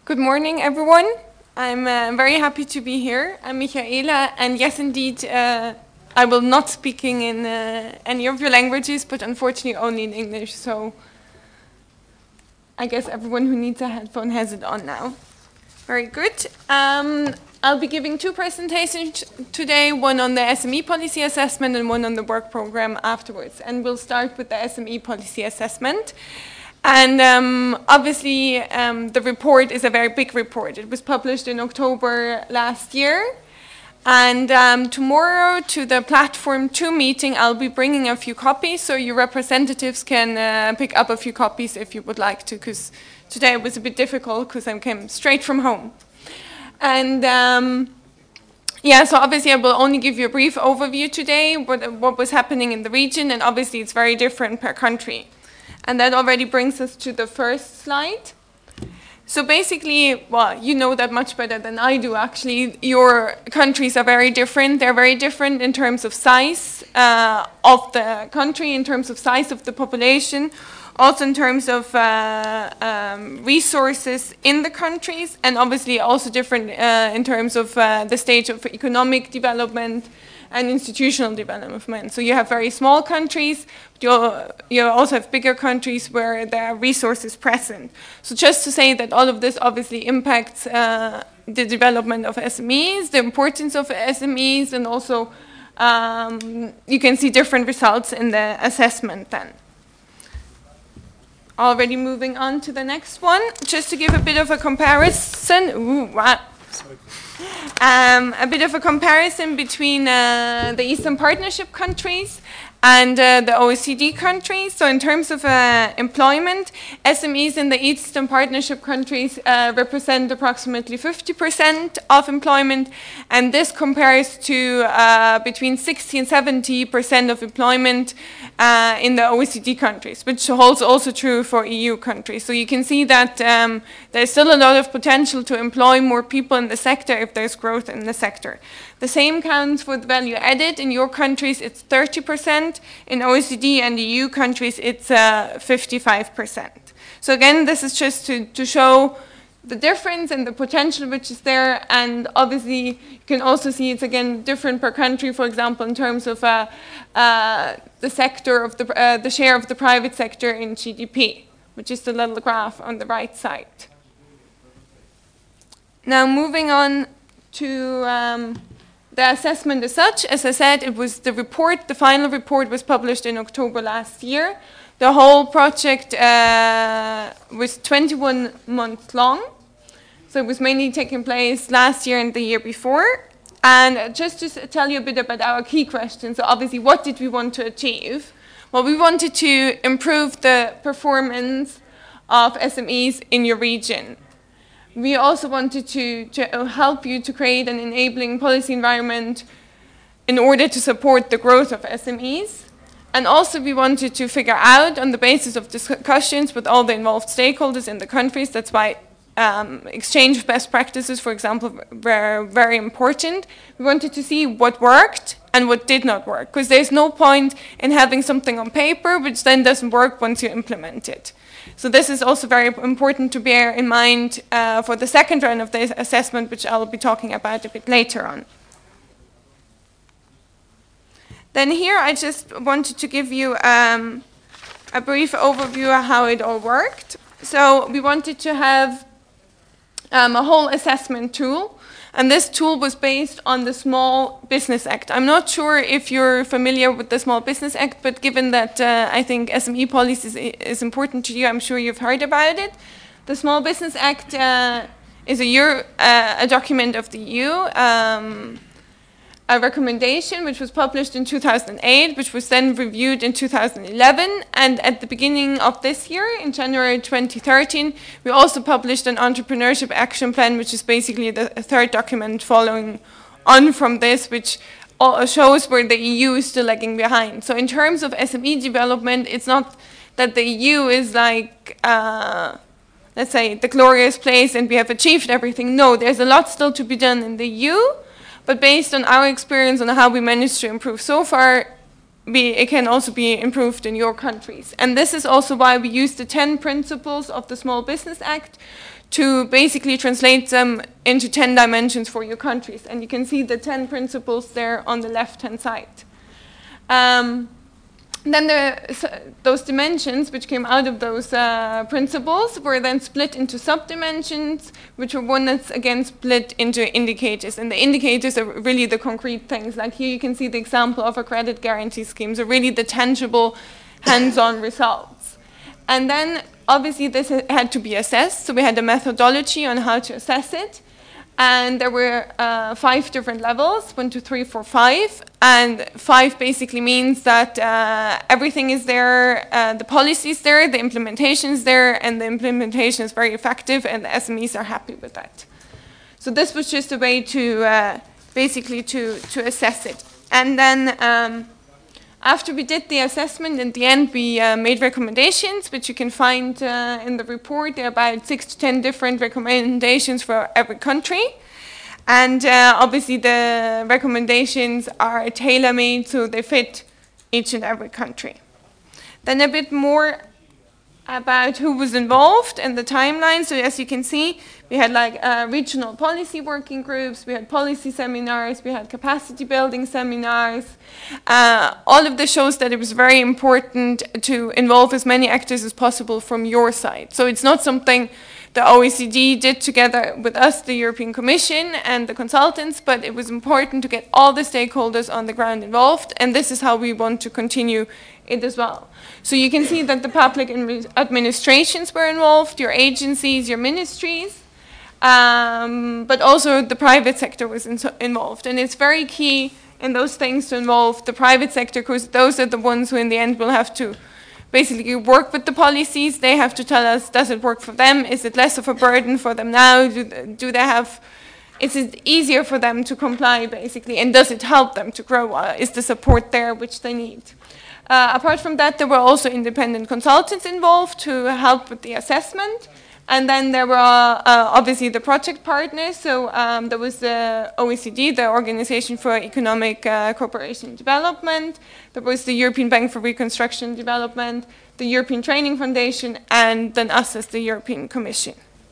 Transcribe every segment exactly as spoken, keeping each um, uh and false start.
Good morning, everyone. I'm uh, very happy to be here. I'm Michaela, and yes, indeed, uh, I will not speaking in uh, any of your languages, but unfortunately only in English, so I guess everyone who needs a headphone has it on now. Very good. Um, I'll be giving two presentations today, one on the S M E policy assessment and one on the work program afterwards. And we'll start with the S M E policy assessment. And um, obviously, um, the report is a very big report. It was published in October last year. And um, tomorrow to the Platform two meeting, I'll be bringing a few copies, so your representatives can uh, pick up a few copies if you would like to, because today it was a bit difficult because I came straight from home. And um, yeah, so obviously I will only give you a brief overview today, what, what was happening in the region, and obviously it's very different per country. And that already brings us to the first slide. So basically, well, you know that much better than I do, actually. Your countries are very different. They're very different in terms of size uh, of the country, in terms of size of the population, also in terms of uh, um, resources in the countries, and obviously also different uh, in terms of uh, the stage of economic development and institutional development. So you have very small countries, but you you also have bigger countries where there are resources present. So just to say that all of this obviously impacts uh, the development of S M Es, the importance of S M Es, and also um, you can see different results in the assessment then. Already moving on to the next one, just to give a bit of a comparison. Ooh, wow. Sorry. Um, a bit of a comparison between uh, the Eastern Partnership countries and uh, the O E C D countries. So in terms of uh, employment, S M Es in the Eastern Partnership countries uh, represent approximately fifty percent of employment, and this compares to uh, between sixty and seventy percent of employment uh, in the O E C D countries, which holds also true for E U countries. So you can see that um, there's still a lot of potential to employ more people in the sector if there's growth in the sector. The same counts for the value added. In your countries, it's thirty percent. In O E C D and E U countries, it's uh, fifty-five percent. So again, this is just to, to show the difference and the potential which is there. And obviously, you can also see it's, again, different per country, for example, in terms of uh, uh, the sector of the, uh, the share of the private sector in G D P, which is the little graph on the right side. Now, moving on to um, the assessment as such. As I said, it was the report, the final report was published in October last year. The whole project uh, was twenty-one months long. So it was mainly taking place last year and the year before. And just to tell you a bit about our key questions, so obviously, what did we want to achieve? Well, we wanted to improve the performance of S M Es in your region. We also wanted to, to help you to create an enabling policy environment in order to support the growth of S M Es. And also we wanted to figure out, on the basis of discussions with all the involved stakeholders in the countries, that's why um, exchange of best practices, for example, were very important. We wanted to see what worked and what did not work, because there's no point in having something on paper which then doesn't work once you implement it. So this is also very important to bear in mind uh, for the second round of the assessment, which I'll be talking about a bit later on. Then here I just wanted to give you um, a brief overview of how it all worked. So we wanted to have um, a whole assessment tool, and this tool was based on the Small Business Act. I'm not sure if you're familiar with the Small Business Act, but given that uh, I think S M E policy is, is important to you, I'm sure you've heard about it. The Small Business Act uh, is a, Euro, uh, a document of the E U, um, a recommendation which was published in two thousand eight, which was then reviewed in two thousand eleven, and at the beginning of this year, in January twenty thirteen, we also published an entrepreneurship action plan, which is basically the third document following on from this, which shows where the E U is still lagging behind. So in terms of S M E development, it's not that the E U is like, uh, let's say, the glorious place and we have achieved everything. No, there's a lot still to be done in the E U. But based on our experience on how we managed to improve so far, be, it can also be improved in your countries. And this is also why we use the ten principles of the Small Business Act to basically translate them into ten dimensions for your countries. And you can see the ten principles there on the left-hand side. Um, then the, those dimensions which came out of those uh, principles were then split into sub-dimensions, which were one that's again split into indicators. And the indicators are really the concrete things. Like here you can see the example of a credit guarantee scheme, so really the tangible hands-on results. And then obviously this had to be assessed, so we had a methodology on how to assess it. And there were uh, five different levels, one, two, three, four, five. And five basically means that uh, everything is there, uh, the policy is there, the implementation is there, and the implementation is very effective, and the S M Es are happy with that. So this was just a way to uh, basically to, to assess it. And then um, after we did the assessment, in the end we uh, made recommendations, which you can find uh, in the report. There are about six to ten different recommendations for every country. And uh, obviously the recommendations are tailor-made, so they fit each and every country. Then a bit more about who was involved and the timeline. So as you can see, we had like uh, regional policy working groups, we had policy seminars, we had capacity building seminars. Uh, all of this shows that it was very important to involve as many actors as possible from your side. So it's not something the O E C D did together with us, the European Commission and the consultants, but it was important to get all the stakeholders on the ground involved, and this is how we want to continue it as well. So you can see that the public administrations were involved, your agencies, your ministries, um, but also the private sector was in involved. And it's very key in those things to involve the private sector, because those are the ones who in the end will have to basically work with the policies. They have to tell us, does it work for them? Is it less of a burden for them now? Do, do they have, is it easier for them to comply basically? And does it help them to grow? Uh, is the support there which they need? Uh, apart from that, there were also independent consultants involved to help with the assessment. And then there were uh, obviously the project partners. So um, there was the O E C D, the Organization for Economic uh, Cooperation and Development. There was the European Bank for Reconstruction and Development, the European Training Foundation, and then us as the European Commission.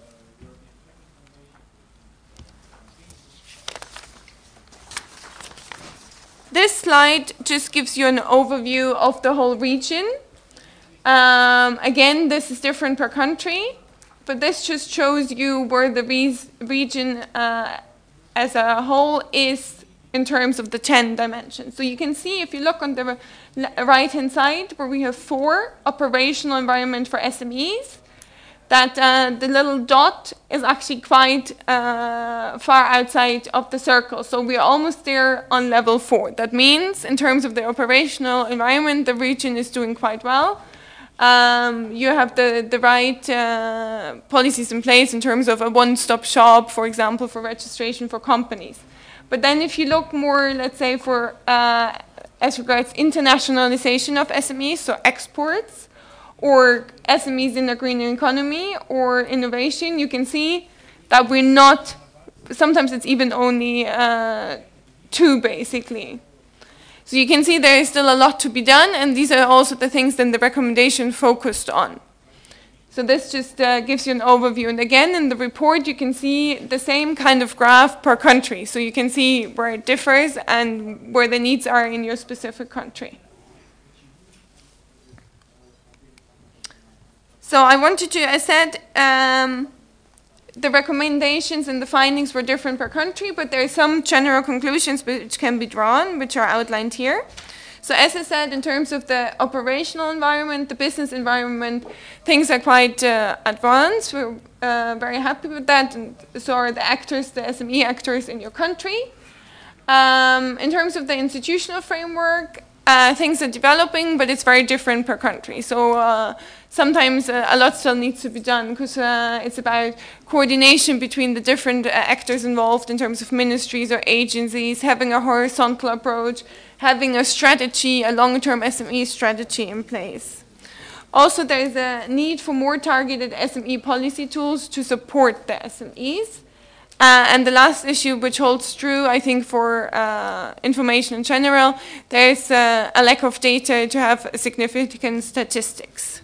This slide just gives you an overview of the whole region. Um, again, this is different per country, but this just shows you where the re region uh, as a whole is in terms of the ten dimensions. So you can see, if you look on the right-hand side, where we have four, operational environment for S M Es, that uh, the little dot is actually quite uh, far outside of the circle. So we're almost there on level four. That means, in terms of the operational environment, the region is doing quite well. Um, you have the, the right uh, policies in place in terms of a one-stop shop, for example, for registration for companies. But then if you look more, let's say, for uh, as regards internationalization of S M Es, so exports, or S M Es in the green economy, or innovation, you can see that we're not, sometimes it's even only uh, two, basically. So you can see there is still a lot to be done, and these are also the things that the recommendation focused on. So this just uh, gives you an overview. And again, in the report, you can see the same kind of graph per country. So you can see where it differs and where the needs are in your specific country. So I wanted to, I said, um, the recommendations and the findings were different per country, but there are some general conclusions which can be drawn, which are outlined here. So as I said, in terms of the operational environment, the business environment, things are quite uh, advanced. We're uh, very happy with that, and so are the actors, the S M E actors in your country. Um, in terms of the institutional framework, uh, things are developing, but it's very different per country. So uh, sometimes uh, a lot still needs to be done, because uh, it's about coordination between the different uh, actors involved in terms of ministries or agencies, having a horizontal approach, having a strategy, a long-term S M E strategy in place. Also, there is a need for more targeted S M E policy tools to support the S M Es. Uh, and the last issue, which holds true, I think, for uh, information in general, there is uh, a lack of data to have significant statistics.